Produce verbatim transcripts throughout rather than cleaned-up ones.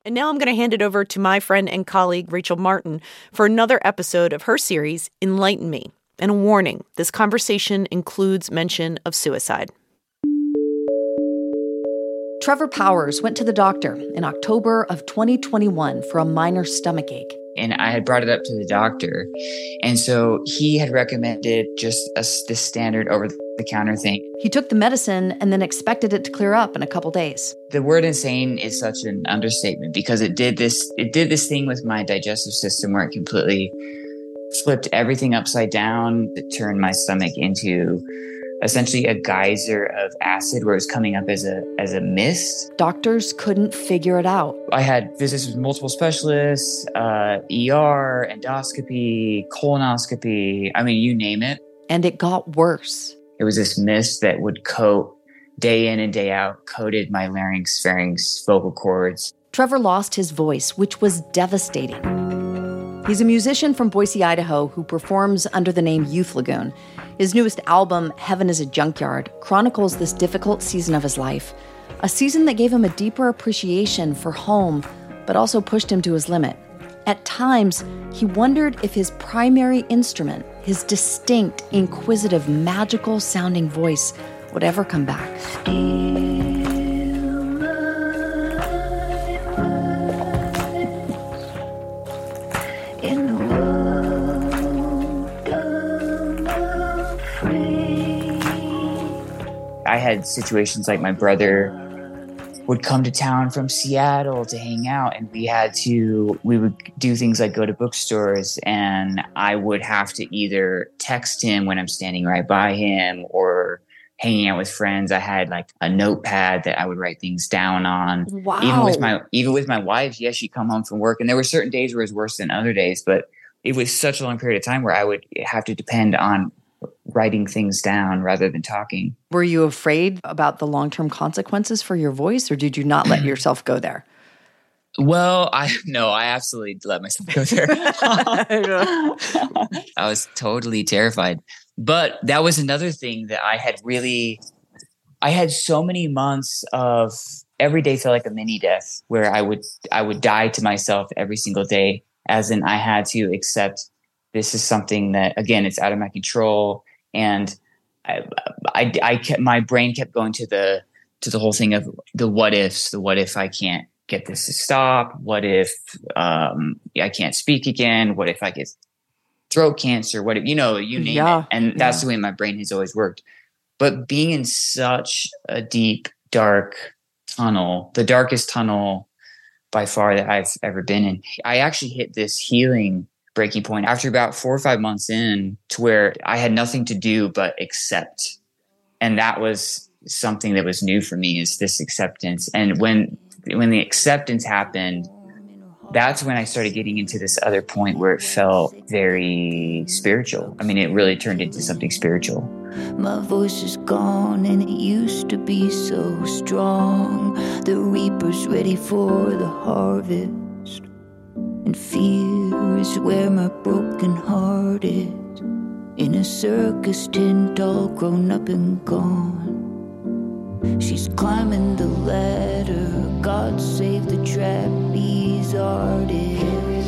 And now I'm going to hand it over to my friend and colleague, Rachel Martin, for another episode of her series, Enlighten Me. And a warning, this conversation includes mention of suicide. Trevor Powers went to the doctor in October of twenty twenty-one for a minor stomach ache. And I had brought it up to the doctor. And so he had recommended just a, this standard over-the-counter thing. He took the medicine and then expected it to clear up in a couple days. The word insane is such an understatement because it did this, it did this thing with my digestive system where it completely flipped everything upside down. It turned my stomach into essentially a geyser of acid where it was coming up as a as a mist. Doctors couldn't figure it out. I had visits with multiple specialists, uh, E R, endoscopy, colonoscopy, I mean, you name it. And it got worse. It was this mist that would coat day in and day out, coated my larynx, pharynx, vocal cords. Trevor lost his voice, which was devastating. He's a musician from Boise, Idaho, who performs under the name Youth Lagoon. His newest album, Heaven is a Junkyard, chronicles this difficult season of his life, a season that gave him a deeper appreciation for home, but also pushed him to his limit. At times, he wondered if his primary instrument, his distinct, inquisitive, magical-sounding voice, would ever come back. I had situations like my brother would come to town from Seattle to hang out, and we had to, we would do things like go to bookstores, and I would have to either text him when I'm standing right by him or hanging out with friends. I had like a notepad that I would write things down on. Wow. Even with my, even with my wife, yes, she'd come home from work, and there were certain days where it was worse than other days, but it was such a long period of time where I would have to depend on writing things down rather than talking. Were you afraid about the long-term consequences for your voice, or did you not let yourself go there? Well, I no, I absolutely let myself go there. I was totally terrified. But that was another thing that I had really, I had so many months of every day felt like a mini death where I would, I would die to myself every single day, as in I had to accept this is something that, again, it's out of my control. And I, I, I kept, my brain kept going to the, to the whole thing of the what ifs, the what if I can't get this to stop? What if um, I can't speak again? What if I get throat cancer? What if, you know, you name yeah, it. And that's yeah. the way my brain has always worked. But being in such a deep, dark tunnel, the darkest tunnel by far that I've ever been in, I actually hit this healing breaking point after about four or five months in, to where I had nothing to do but accept. And that was something that was new for me, is this acceptance. And when when the acceptance happened, that's when I started getting into this other point where it felt very spiritual. I mean, it really turned into something spiritual. My voice is gone and it used to be so strong. The reaper's ready for the harvest. And fear is where my broken heart is. In a circus tent all grown up and gone. She's climbing the ladder. God save the trapeze artist.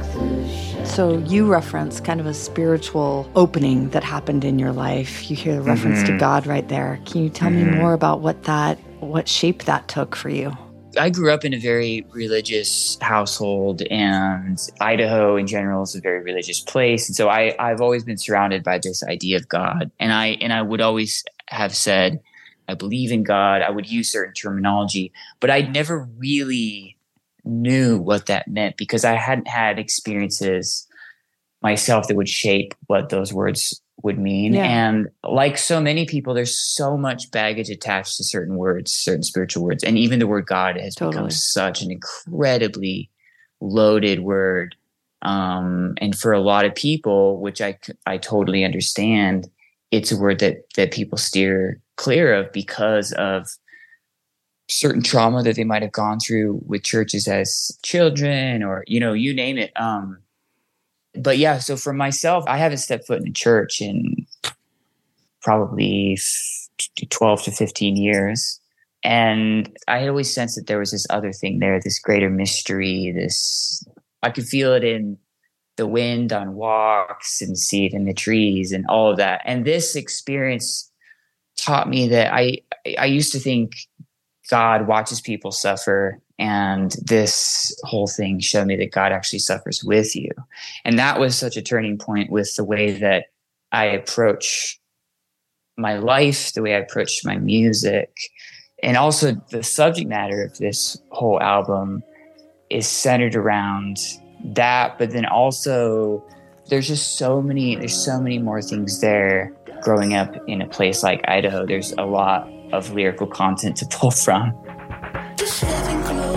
So you reference kind of a spiritual opening that happened in your life. You hear the reference mm-hmm. to God right there. Can you tell mm-hmm. me more about what that, what shape that took for you? I grew up in a very religious household, and Idaho in general is a very religious place. And so I, I've always been surrounded by this idea of God. And I, and I would always have said, I believe in God. I would use certain terminology, but I never really knew what that meant because I hadn't had experiences myself that would shape what those words would mean. Yeah. And like so many people, there's so much baggage attached to certain words, certain spiritual words. And even the word God has totally. become such an incredibly loaded word. Um, and for a lot of people, which I, I totally understand, it's a word that, that people steer clear of because of certain trauma that they might have gone through with churches as children, or, you know, you name it. Um, But yeah, so for myself, I haven't stepped foot in a church in probably twelve to fifteen years. And I had always sensed that there was this other thing there, this greater mystery, this, I could feel it in the wind on walks and see it in the trees and all of that. And this experience taught me that I, I used to think God watches people suffer. And this whole thing showed me that God actually suffers with you. And that was such a turning point with the way that I approach my life, the way I approach my music. And also the subject matter of this whole album is centered around that. But then also there's just so many, there's so many more things there. Growing up in a place like Idaho, there's a lot of lyrical content to pull from. Just having glow,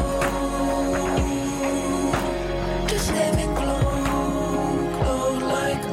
just having glow, glow like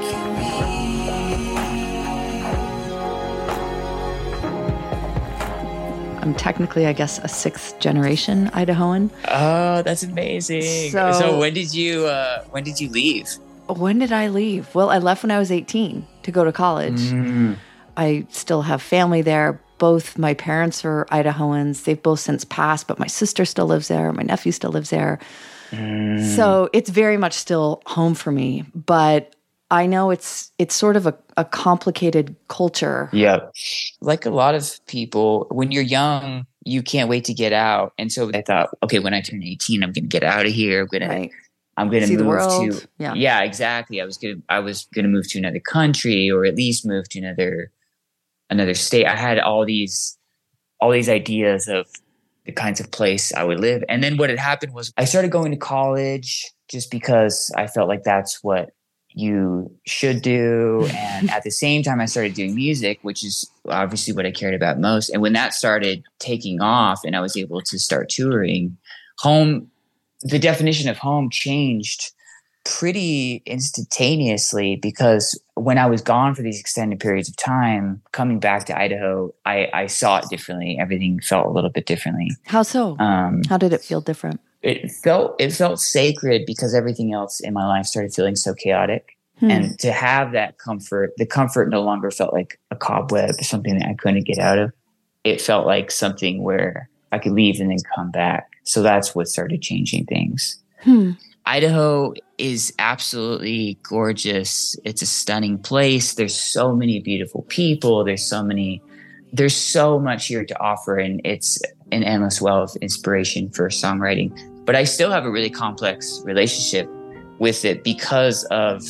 Mercury. I'm technically, I guess, a sixth generation Idahoan. Oh, that's amazing. So, so when did you uh, when did you leave? When did I leave? Well, I left when I was eighteen to go to college. Mm. I still have family there. Both my parents are Idahoans. They've both since passed, but my sister still lives there. My nephew still lives there. Mm. So it's very much still home for me. But I know it's it's sort of a, a complicated culture. Yeah. Like a lot of people, when you're young, you can't wait to get out. And so I thought, okay, when I turn eighteen, I'm going to get out of here. I'm going right. to I'm going to move the world. to yeah. yeah, exactly. I was going to I was going to move to another country, or at least move to another another state. I had all these all these ideas of the kinds of place I would live. And then what had happened was I started going to college just because I felt like that's what you should do. And at the same time, I started doing music, which is obviously what I cared about most. And when that started taking off and I was able to start touring, home, the definition of home changed pretty instantaneously, because when I was gone for these extended periods of time, coming back to Idaho, I, I saw it differently. Everything felt a little bit differently. How so? Um, How did it feel different? It felt it felt sacred because everything else in my life started feeling so chaotic. Hmm. And to have that comfort, the comfort no longer felt like a cobweb, something that I couldn't get out of. It felt like something where I could leave and then come back. So that's what started changing things. Hmm. Idaho is absolutely gorgeous. It's a stunning place. There's so many beautiful people. There's so many, there's so much here to offer, and it's an endless well of inspiration for songwriting. But I still have a really complex relationship with it because of,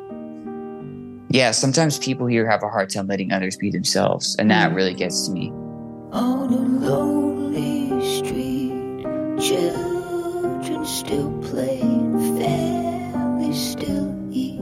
yeah, sometimes people here have a hard time letting others be themselves, and that really gets to me. On a lonely street, children still play, families still eat.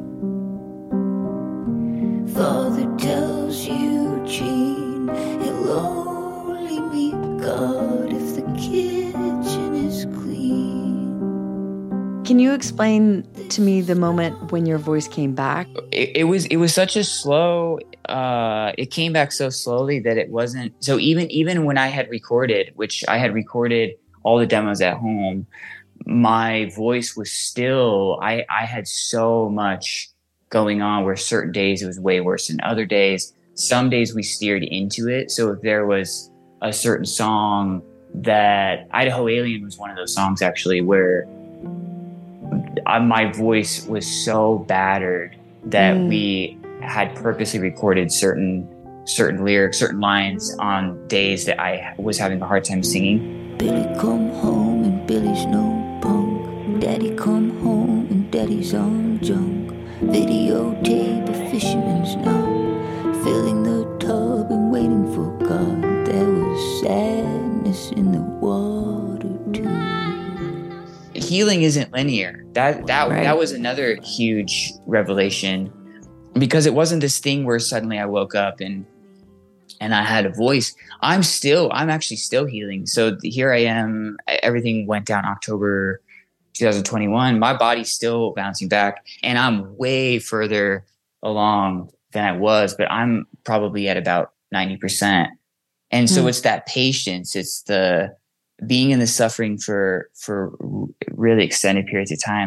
Father tells Eugene he'll only meet God if the kitchen is clean. Can you explain to me the moment when your voice came back? It, it was it was such a slow. Uh, it came back so slowly that it wasn't. So even even when I had recorded, which I had recorded all the demos at home, my voice was still. I I had so much going on where certain days it was way worse than other days. Some days we steered into it. So if there was a certain song that Idaho Alien was one of those songs actually where uh, my voice was so battered that mm. we had purposely recorded certain certain lyrics, certain lines on days that I was having a hard time singing. Billy come home and Billy's no punk. Daddy come home and Daddy's on junk. Videotape a fisherman's knot, filling the tub and waiting for God. There was sadness in the water too. Healing isn't linear. That that right. that was another huge revelation, because it wasn't this thing where suddenly I woke up and and I had a voice. I'm still I'm actually still healing. So here I am. Everything went down October twenty twenty-one, my body's still bouncing back, and I'm way further along than I was, but I'm probably at about ninety percent. And so mm. it's that patience. It's the being in the suffering for, for really extended periods of time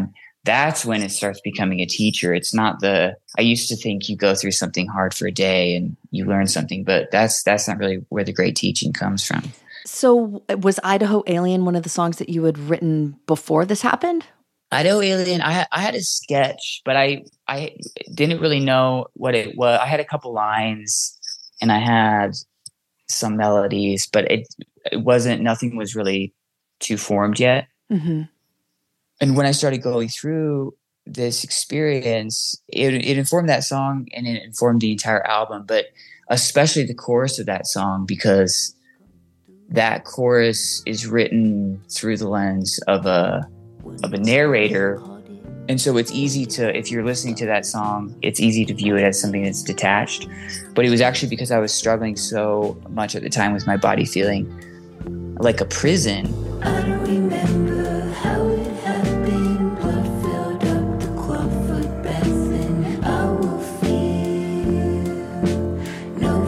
that's when it starts becoming a teacher. It's not the, I used to think you go through something hard for a day and you learn something, but that's, that's not really where the great teaching comes from. So was Idaho Alien one of the songs that you had written before this happened? Idaho Alien, I, I had a sketch, but I, I didn't really know what it was. I had a couple lines and I had some melodies, but it, it wasn't, nothing was really too formed yet. Mm-hmm. And when I started going through this experience, it, it informed that song and it informed the entire album, but especially the chorus of that song, because that chorus is written through the lens of a of a narrator. And so it's easy to, if you're listening to that song, it's easy to view it as something that's detached. But it was actually because I was struggling so much at the time with my body feeling like a prison. I don't remember how it happened. Blood filled up the Clawfoot basin. I will feel no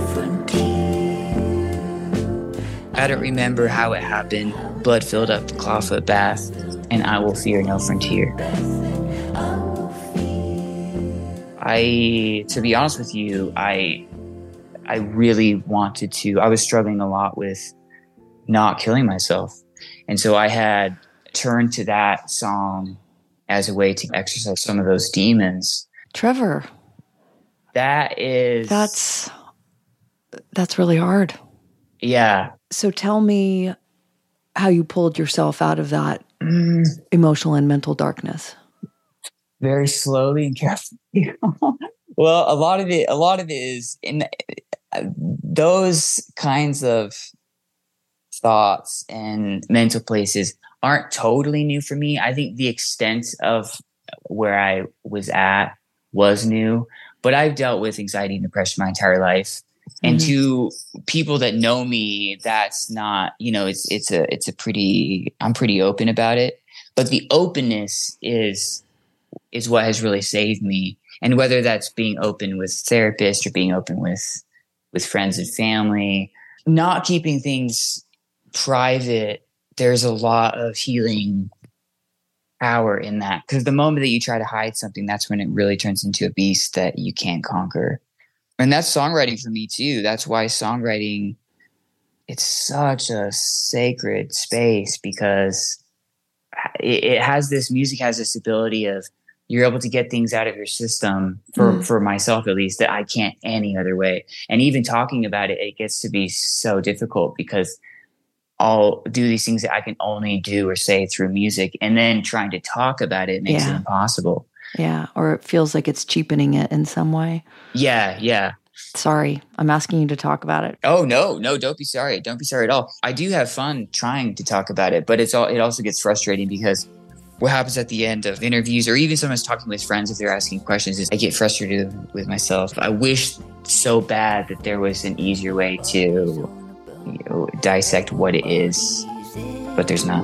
frontier. I don't remember how it happened. Blood filled up the Clawfoot bath, and I will fear no frontier. I, to be honest with you, I, I really wanted to, I was struggling a lot with not killing myself. And so I had turned to that song as a way to exercise some of those demons. Trevor. That is... That's, that's really hard. Yeah. So tell me how you pulled yourself out of that mm. emotional and mental darkness. Very slowly and carefully. Well, a lot of it, a lot of it is in those kinds of thoughts and mental places aren't totally new for me. I think the extent of where I was at was new, but I've dealt with anxiety and depression my entire life. And mm-hmm. to people that know me, that's not, you know, it's, it's a, it's a pretty, I'm pretty open about it, but the openness is, is what has really saved me. And whether that's being open with therapists or being open with, with friends and family, not keeping things private, there's a lot of healing power in that. Because the moment that you try to hide something, that's when it really turns into a beast that you can't conquer. And that's songwriting for me too. That's why songwriting, it's such a sacred space, because it, it has this, music has this ability of, you're able to get things out of your system, for, mm. for myself at least, that I can't any other way. And even talking about it, it gets to be so difficult because I'll do these things that I can only do or say through music, and then trying to talk about it makes yeah. it impossible. Yeah. Or it feels like it's cheapening it in some way. Yeah. Yeah. Sorry. I'm asking you to talk about it. Oh, no, no, don't be sorry. Don't be sorry at all. I do have fun trying to talk about it, but it's all, it also gets frustrating because what happens at the end of interviews, or even sometimes talking with friends if they're asking questions, is I get frustrated with myself. I wish so bad that there was an easier way to, you know, dissect what it is, but there's not.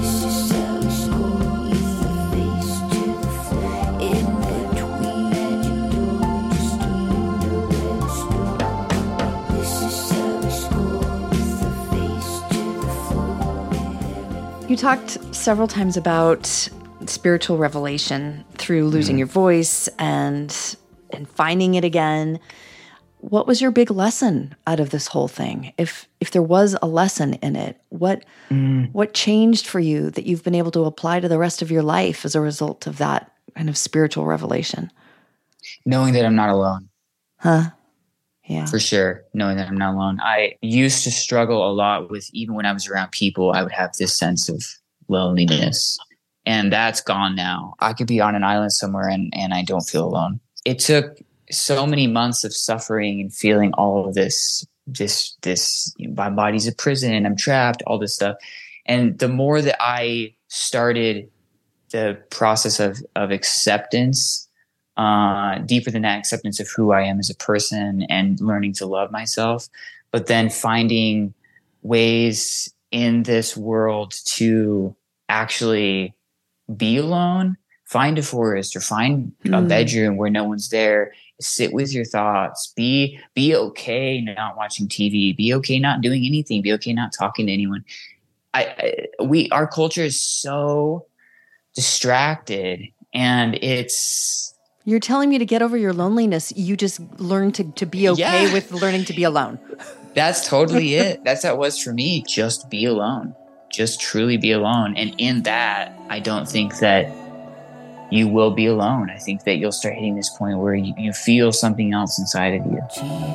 You talked several times about spiritual revelation through losing mm-hmm. your voice and and finding it again. What was your big lesson out of this whole thing? If if there was a lesson in it, what mm. what changed for you that you've been able to apply to the rest of your life as a result of that kind of spiritual revelation? Knowing that I'm not alone. Huh? Yeah. For sure. Knowing that I'm not alone. I used to struggle a lot with, even when I was around people, I would have this sense of loneliness, and that's gone now. I could be on an island somewhere and, and I don't feel alone. It took so many months of suffering and feeling all of this, this, this, you know, my body's a prison, I'm trapped, all this stuff. And the more that I started the process of, of acceptance, uh, deeper than that, acceptance of who I am as a person and learning to love myself, but then finding ways in this world to actually be alone, find a forest or find mm. a bedroom where no one's there, sit with your thoughts, be, be okay not watching T V, be okay not doing anything, be okay not talking to anyone. I, I we, our culture is so distracted And it's... You're telling me to get over your loneliness. You just learn to, to be okay Yeah. with learning to be alone. That's totally it. That's how it was for me. Just be alone. Just truly be alone. And in that, I don't think that you will be alone. I think that you'll start hitting this point where you, you feel something else inside of you.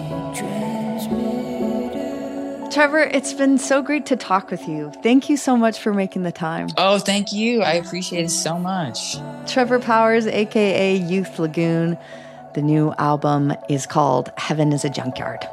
Trevor, it's been so great to talk with you. Thank you so much for making the time. Oh, thank you. I appreciate it so much. Trevor Powers, a k a. Youth Lagoon. The new album is called Heaven is a Junkyard.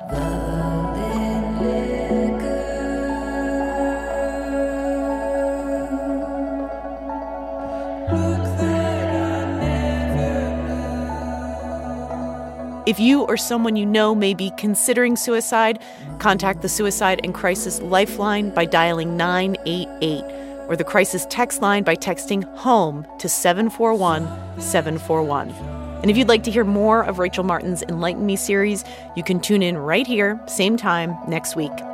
If you or someone you know may be considering suicide, contact the Suicide and Crisis Lifeline by dialing nine eight eight or the crisis text line by texting HOME to seven four one seven four one. And if you'd like to hear more of Rachel Martin's Enlighten Me series, you can tune in right here, same time, next week.